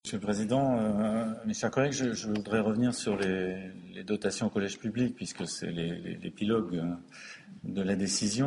Monsieur le Président, mes chers collègues, je voudrais revenir sur les dotations au collège public, puisque c'est l'épilogue de la décision.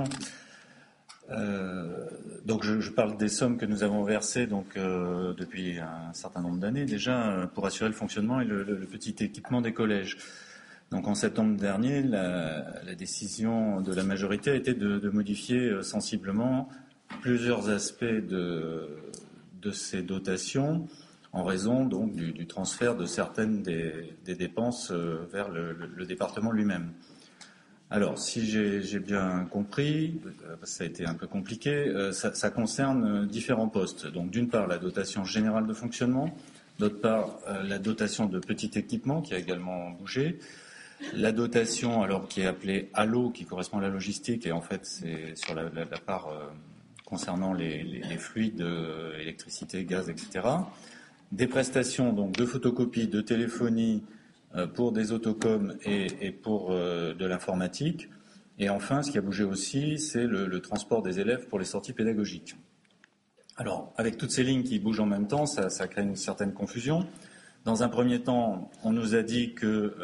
Donc je parle des sommes que nous avons versées depuis un certain nombre d'années déjà pour assurer le fonctionnement et le petit équipement des collèges. Donc en septembre dernier, la décision de la majorité a été de modifier sensiblement plusieurs aspects de ces dotations, en raison donc du transfert de certaines des dépenses vers le département lui-même. Alors, si j'ai bien compris, ça a été un peu compliqué, ça concerne différents postes. Donc, d'une part, la dotation générale de fonctionnement, d'autre part, la dotation de petit équipement qui a également bougé, la dotation alors qui est appelée ALLO, qui correspond à la logistique, et en fait, c'est sur la part concernant les fluides, électricité, gaz, etc., des prestations donc de photocopie, de téléphonie pour des autocoms et pour de l'informatique. Et enfin, ce qui a bougé aussi, c'est le transport des élèves pour les sorties pédagogiques. Alors, avec toutes ces lignes qui bougent en même temps, ça crée une certaine confusion. Dans un premier temps, on nous a dit que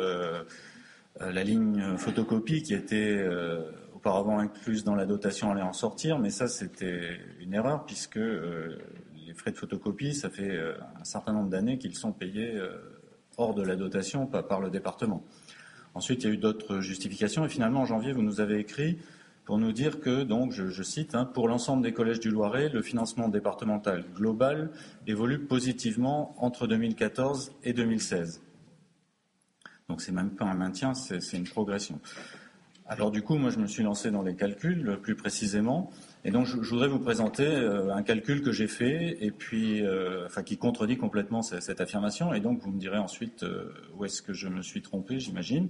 la ligne photocopie qui était auparavant incluse dans la dotation allait en sortir, mais ça, c'était une erreur puisque les frais de photocopie, ça fait un certain nombre d'années qu'ils sont payés hors de la dotation, pas par le département. Ensuite, il y a eu d'autres justifications et finalement, en janvier, vous nous avez écrit pour nous dire que, donc, je cite, pour l'ensemble des collèges du Loiret, le financement départemental global évolue positivement entre 2014 et 2016. Donc, c'est même pas un maintien, c'est une progression. Alors du coup, moi, je me suis lancé dans les calculs plus précisément, et donc je voudrais vous présenter un calcul que j'ai fait, et puis, qui contredit complètement cette affirmation, et donc vous me direz ensuite où est-ce que je me suis trompé, j'imagine.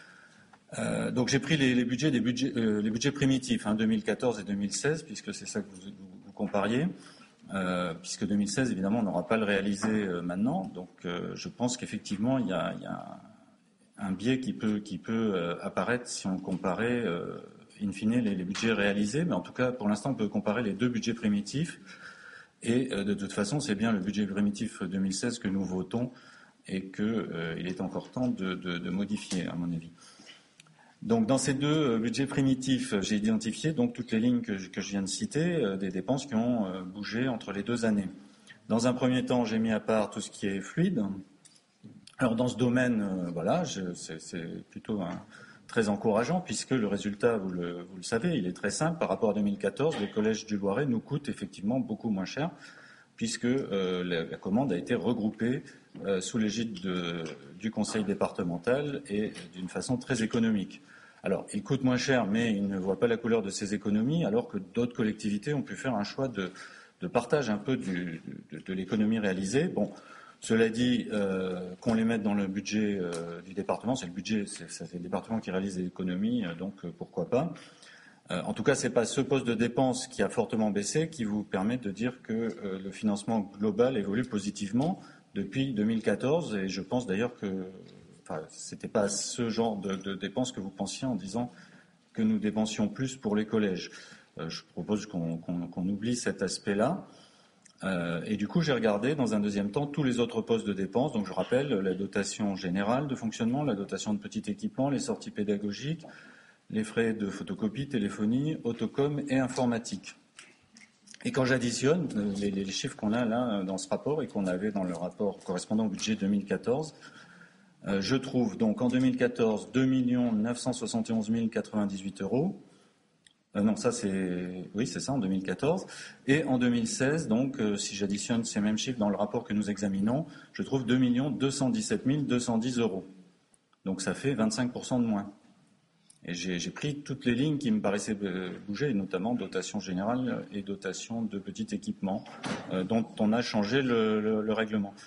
Donc j'ai pris les budgets primitifs, 2014 et 2016, puisque c'est ça que vous compariez, puisque 2016, évidemment, on n'aura pas le réalisé maintenant, donc je pense qu'effectivement, il y a un biais qui peut apparaître si on comparait in fine les budgets réalisés, mais en tout cas pour l'instant on peut comparer les deux budgets primitifs et de toute façon c'est bien le budget primitif 2016 que nous votons et qu'il est encore temps de modifier à mon avis. Donc dans ces deux budgets primitifs, j'ai identifié donc toutes les lignes que je viens de citer, des dépenses qui ont bougé entre les 2 années. Dans un premier temps, j'ai mis à part tout ce qui est fluide. Alors dans ce domaine, c'est plutôt très encourageant puisque le résultat, vous le savez, il est très simple. Par rapport à 2014, le Collège du Loiret nous coûte effectivement beaucoup moins cher puisque la commande a été regroupée sous l'égide du Conseil départemental et d'une façon très économique. Alors, il coûte moins cher, mais il ne voit pas la couleur de ces économies, alors que d'autres collectivités ont pu faire un choix de partage un peu de l'économie réalisée. Bon. Cela dit, qu'on les mette dans le budget du département, c'est le département qui réalise les économies, donc pourquoi pas. En tout cas, c'est pas ce poste de dépense qui a fortement baissé qui vous permet de dire que le financement global évolue positivement depuis 2014, et je pense d'ailleurs que c'était pas ce genre de dépenses que vous pensiez en disant que nous dépensions plus pour les collèges. Je propose qu'on oublie cet aspect-là. Et du coup, j'ai regardé dans un deuxième temps tous les autres postes de dépenses. Donc, je rappelle la dotation générale de fonctionnement, la dotation de petit équipement, les sorties pédagogiques, les frais de photocopie, téléphonie, autocom et informatique. Et quand j'additionne les chiffres qu'on a là dans ce rapport et qu'on avait dans le rapport correspondant au budget 2014, je trouve donc en 2014 2 971 098 €. Non, ça c'est ça en 2014. Et en 2016, donc, si j'additionne ces mêmes chiffres dans le rapport que nous examinons, je trouve 2 217 210 €. Donc ça fait 25% de moins. Et j'ai pris toutes les lignes qui me paraissaient bouger, et notamment dotation générale et dotation de petit équipement, dont on a changé le règlement.